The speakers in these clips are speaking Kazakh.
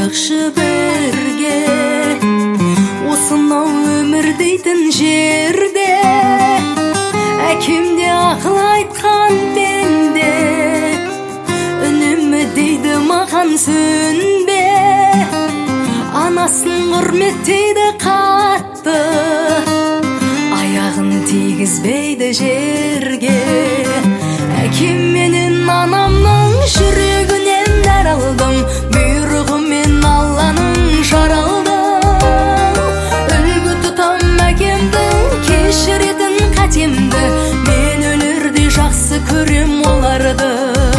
жакшы бірге, осынау өмір дейтін жерде. Әкемде ақыл айтқан пенде, үнемі дейді маған сөнбе. Анасын құрметтейді қатты, аяғын тигізбейді жерге. Әкем менен анамның жүрегінен нәр алдым, бұйрығымен Алланың жаралдым. Үлгі тұтам әкемдің кешіретін қатемді, мен өлерде жақсы көрем оларды.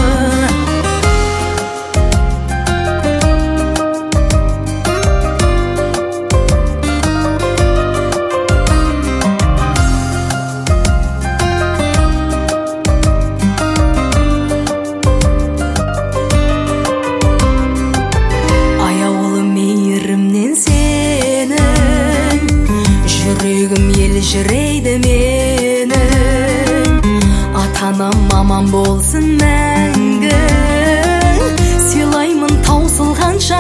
Жүрегім елжірейді менің, ата-анам аман болсын мәңгі. Сыйлаймын таусылғанша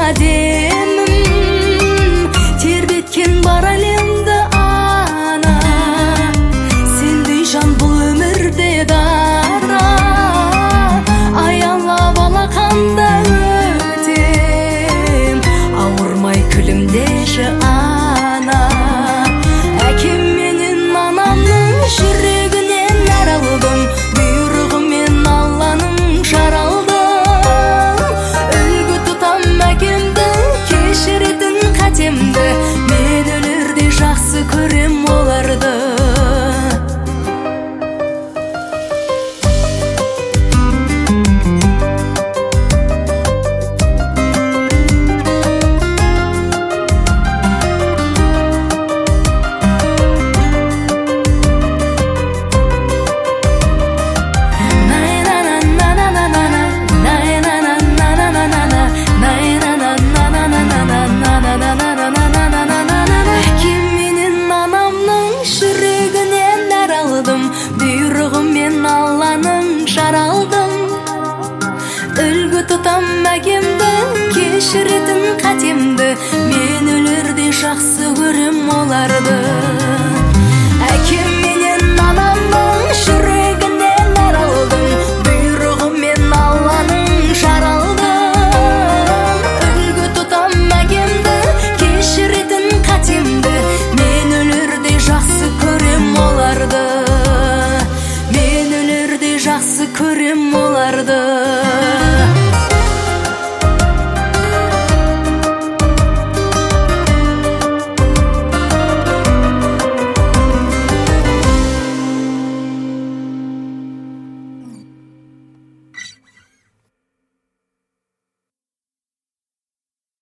демім, тербеткен бар әлемді ана. Сендей жан бұл өмірде дара, аялап алақанда өтем, ауырмай күлімдеші ана. Жүрегінен нәр алдым, бұйрығымен Алланың жаралдым. Үлгі тұтам әкемдің кешіретін қатемді, мен өлерде жақсы көрем оларды. Бұйрығымен Алланың жаралдым. Үлгі тұтам әкемдің кешіретін қатемді, мен өлерде жақсы көрем оларды.